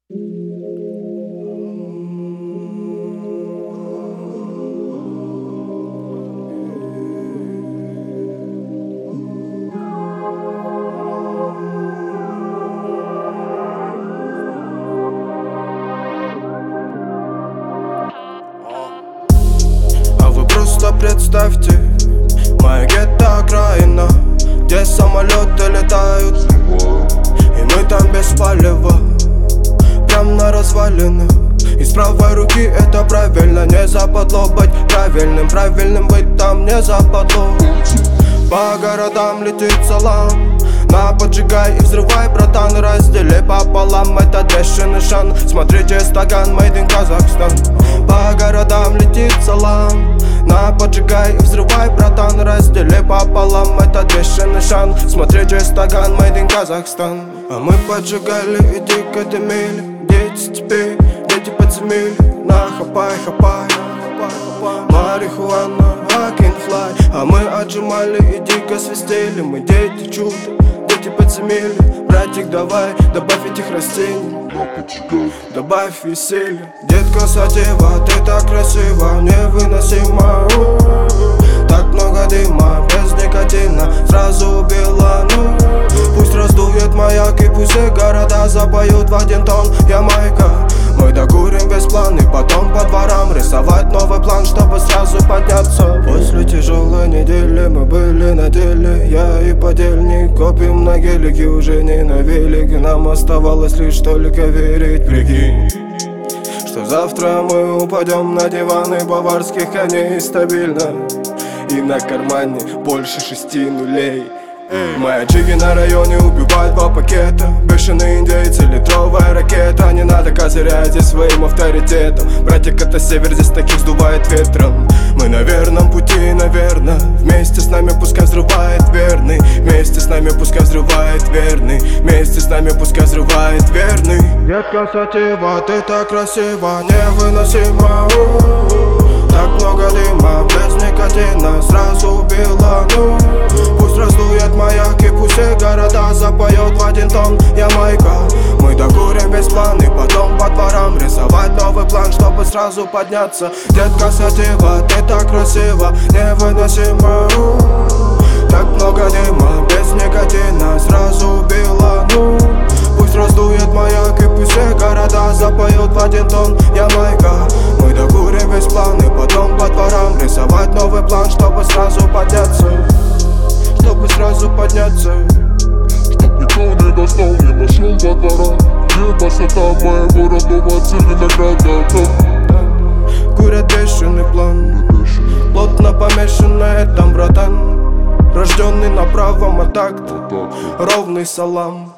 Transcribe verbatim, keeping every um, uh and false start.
А вы просто представьте, моя гетто окраина, где самолеты летают, и мы там без палева, прям на развалинах. Из правой руки это правильно, не западло быть правильным, правильным быть там не западло. По городам летит салам, на поджигай и взрывай, братан, раздели пополам. Это дрещин шан, смотрите стакан, made in Казахстан. По городам летит салам, на поджигай и взрывай, братан, раздели пополам. Это дрещин шан, смотрите стакан, made in Казахстан. А мы поджигали и дико дымили, дети теперь, дети подземелья. На хапай, хапай, марихуана, акинфлай. А мы отжимали и дико свистели, мы дети чуда, дети подземелья. Братик, давай, добавь этих растений, добавь веселья. Детка сатива, ты так красива, невыносимо. Так много дыма, без никотина, сразу убила, ну. Пусть раздует маяк и пусть все города запоют в один тон. Ямайка, мы докурим весь план и потом по дворам рисовать новый план, чтобы сразу подняться. После тяжелой недели мы были на деле, я и подельник копим на гелике, уже не на велике. Нам оставалось лишь только верить, прикинь, что завтра мы упадем на диваны баварских коней стабильно, и на кармане больше шести нулей. Мои джиги на районе убивают два пакета, бешеные индейцы, литровая ракета. Не надо козырять здесь своим авторитетом, братик, это север, здесь таких сдувает ветром. Мы на верном пути, наверно, вместе с нами пускай взрывает верный, вместе с нами пускай взрывает верный, вместе с нами пускай взрывает верный. Детка сатива, ты так красива, невыносимо. Так много дыма, без никотина, сразу убила, ну. Пусть раздует маяк и пусть все города запоют в один тон. Ямайка, мы докурим весь план и потом по дворам рисовать новый план, чтобы сразу подняться. Детка сатива, ты так красива, невыносимо. Так много дыма, без никотина, сразу убила, ну. Пусть раздует маяк и пусть все города запоют в один тон. Ямайка, мы докурим весь план и потом по дворам рисовать новый план, чтобы сразу подняться, чтобы сразу подняться. Чтоб никто не достал, не нашел во дворах, где высота моего родного Целинограда. Курят бешеный план, плотно помешан на этом, братан. Рожденный на правом, а такт ровный салам.